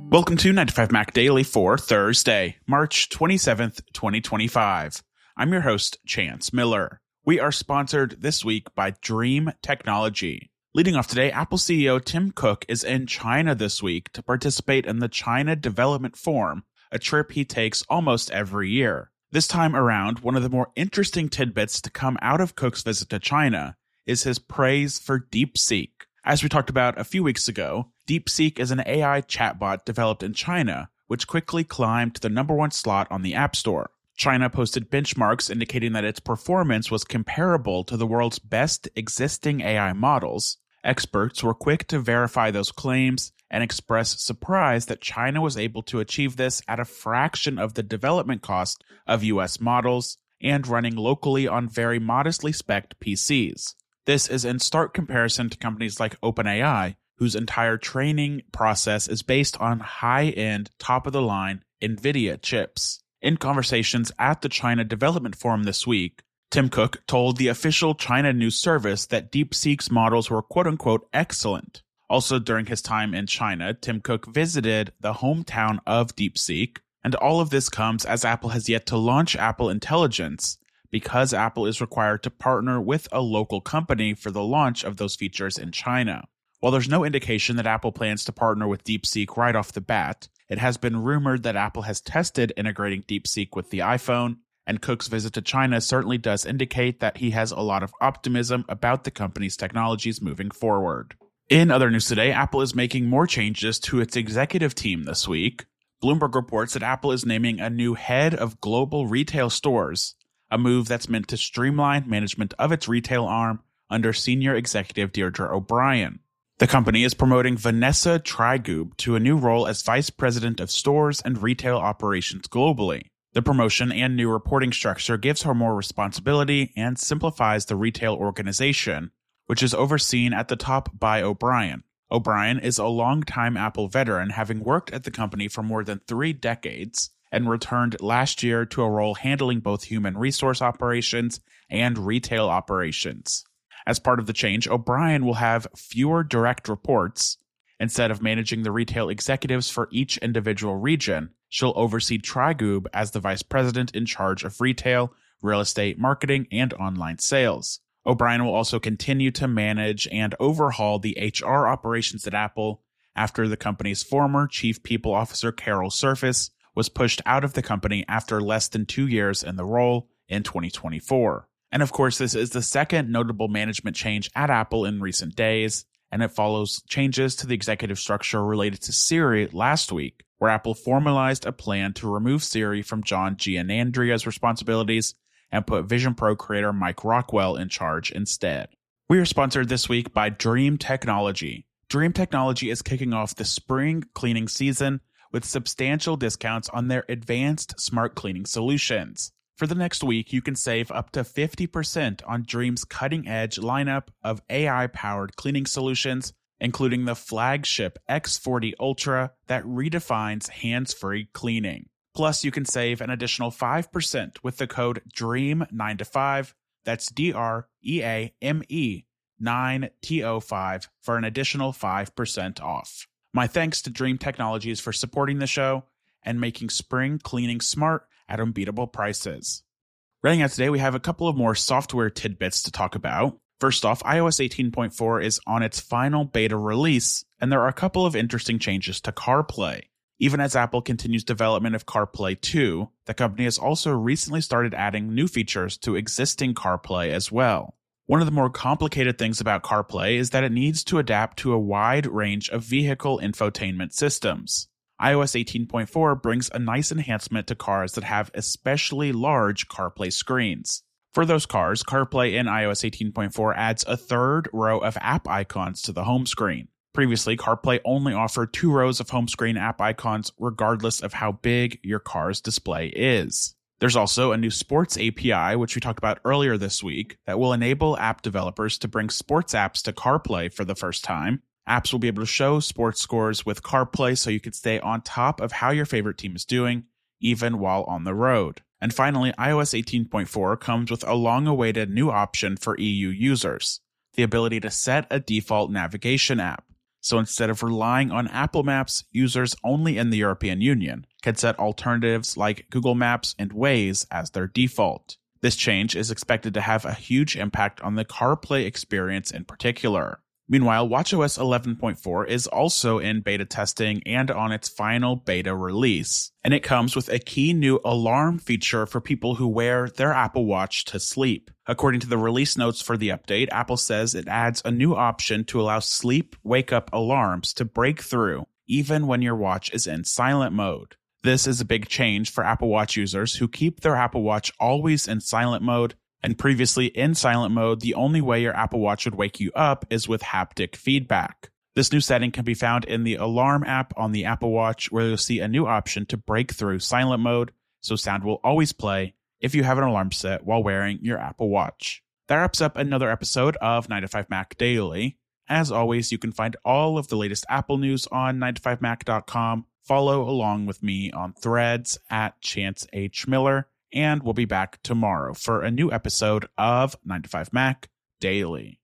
Welcome to 95 Mac Daily for Thursday, March 27th, 2025. I'm your host, Chance Miller. We are sponsored this week by Dream Technology. Leading off today, Apple CEO Tim Cook is in China this week to participate in the China Development Forum, a trip he takes almost every year. This time around, one of the more interesting tidbits to come out of Cook's visit to China is his praise for DeepSeek. As we talked about a few weeks ago, DeepSeek is an AI chatbot developed in China, which quickly climbed to the #1 slot on the App Store. China posted benchmarks indicating that its performance was comparable to the world's best existing AI models. Experts were quick to verify those claims and express surprise that China was able to achieve this at a fraction of the development cost of US models and running locally on very modestly spec'd PCs. This is in stark comparison to companies like OpenAI, whose entire training process is based on high-end, top-of-the-line NVIDIA chips. In conversations at the China Development Forum this week, Tim Cook told the official China news service that DeepSeek's models were quote-unquote excellent. Also during his time in China, Tim Cook visited the hometown of DeepSeek, and all of this comes as Apple has yet to launch Apple Intelligence, because Apple is required to partner with a local company for the launch of those features in China. While there's no indication that Apple plans to partner with DeepSeek right off the bat, it has been rumored that Apple has tested integrating DeepSeek with the iPhone, and Cook's visit to China certainly does indicate that he has a lot of optimism about the company's technologies moving forward. In other news today, Apple is making more changes to its executive team this week. Bloomberg reports that Apple is naming a new head of global retail stores, a move that's meant to streamline management of its retail arm under senior executive Deirdre O'Brien. The company is promoting Vanessa Trygoob to a new role as Vice President of Stores and Retail Operations globally. The promotion and new reporting structure gives her more responsibility and simplifies the retail organization, which is overseen at the top by O'Brien. O'Brien is a longtime Apple veteran, having worked at the company for more than 3 decades, and returned last year to a role handling both human resource operations and retail operations. As part of the change, O'Brien will have fewer direct reports. Instead of managing the retail executives for each individual region, she'll oversee Trygoob as the vice president in charge of retail, real estate, marketing, and online sales. O'Brien will also continue to manage and overhaul the HR operations at Apple after the company's former chief people officer, Carol Surface, was pushed out of the company after less than 2 years in the role in 2024. And of course, this is the second notable management change at Apple in recent days, and it follows changes to the executive structure related to Siri last week, where Apple formalized a plan to remove Siri from John Giannandrea's responsibilities and put Vision Pro creator Mike Rockwell in charge instead. We are sponsored this week by Dream Technology. Dream Technology is kicking off the spring cleaning season with substantial discounts on their advanced smart cleaning solutions. For the next week, you can save up to 50% on Dream's cutting-edge lineup of AI-powered cleaning solutions, including the flagship X40 Ultra that redefines hands-free cleaning. Plus, you can save an additional 5% with the code DREAM9to5, that's DREAME 9TO5, for an additional 5% off. My thanks to Dream Technologies for supporting the show and making spring cleaning smart at unbeatable prices. Running out today, we have a couple of more software tidbits to talk about. First off, iOS 18.4 is on its final beta release, and there are a couple of interesting changes to CarPlay. Even as Apple continues development of CarPlay 2, the company has also recently started adding new features to existing CarPlay as well. One of the more complicated things about CarPlay is that it needs to adapt to a wide range of vehicle infotainment systems. iOS 18.4 brings a nice enhancement to cars that have especially large CarPlay screens. For those cars, CarPlay in iOS 18.4 adds a third row of app icons to the home screen. Previously, CarPlay only offered 2 rows of home screen app icons regardless of how big your car's display is. There's also a new Sports API, which we talked about earlier this week, that will enable app developers to bring sports apps to CarPlay for the first time. Apps will be able to show sports scores with CarPlay so you can stay on top of how your favorite team is doing, even while on the road. And finally, iOS 18.4 comes with a long-awaited new option for EU users, the ability to set a default navigation app. So instead of relying on Apple Maps, users only in the European Union can set alternatives like Google Maps and Waze as their default. This change is expected to have a huge impact on the CarPlay experience in particular. Meanwhile, watchOS 11.4 is also in beta testing and on its final beta release, and it comes with a key new alarm feature for people who wear their Apple Watch to sleep. According to the release notes for the update, Apple says it adds a new option to allow sleep wake-up alarms to break through even when your watch is in silent mode. This is a big change for Apple Watch users who keep their Apple Watch always in silent mode. And previously in silent mode, the only way your Apple Watch would wake you up is with haptic feedback. This new setting can be found in the Alarm app on the Apple Watch, where you'll see a new option to break through silent mode, so sound will always play if you have an alarm set while wearing your Apple Watch. That wraps up another episode of 9to5Mac Daily. As always, you can find all of the latest Apple news on 9to5mac.com. Follow along with me on Threads at Chance H. Miller. And we'll be back tomorrow for a new episode of 9to5Mac Daily.